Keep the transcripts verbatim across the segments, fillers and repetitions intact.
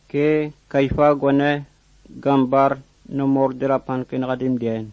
ke kaifa gwane gambar nomor delapan kinakadimdian.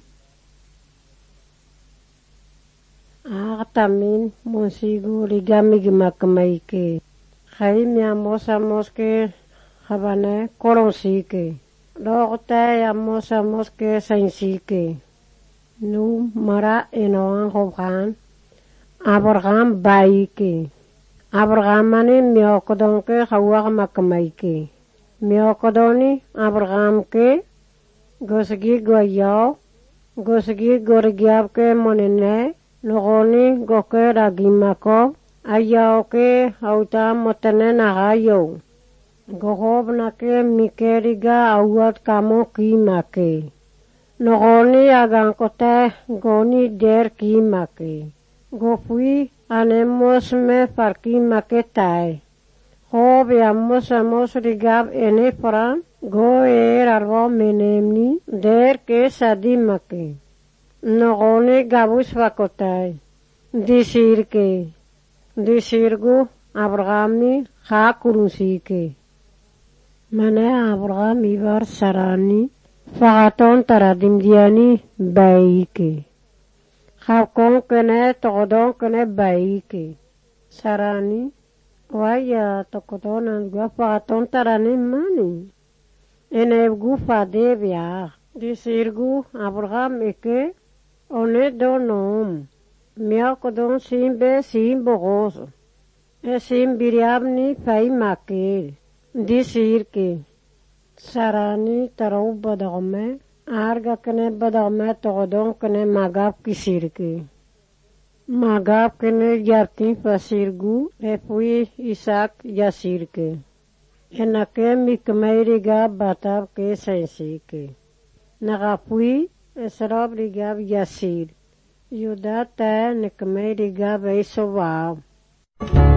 Akatamin monsigo ligami gimakamay ke. Kay miyamos amos ke habane koronsi ke. Lokta yamos amos ke sainsi ke. Nu mara enoan hobhan. Abraham bayi ke. Abraham ani miyokodon ke hawak makamay ke. Miyokodoni Abraham ke gosgi goyaw. Gosgi gorgyab ke monene. Nogoni goke ragimako, ayaw ke hauta motene nagayaw. Gohob na ke mikeriga awat kamo kimake. Nogoni agangkote goni der kimake. Gopui anemos me farkimake tay. Hob yamos amos rigab ene fran, go er arbo menemni der ke sadimake. Nogoni gabus vakotay. Disir ke. Disirgu Abrahami ha kurunsi ke. Mane Abraham ibar sarani. Fagaton taradimdiani bayi ke. Hakon kene tokodon kene bayi ke. Sarani. Waya tokodon angua fagaton tarani mani. Enebgu fadebya. Disirgu Abraham eke. One donom, mia kodon simbe simbo gozo, e simbiriabni fai make, disir ke, sarani tarau badame, arga kene badame togodon kene magap kisir ke, magap kene jartin fasirgu, e fui Isaac yasir ke, enake mikmeiriga batab ke sensi ke, nagapui Esrab rigab yasir. Yuda ta nekme rigab eiso wow.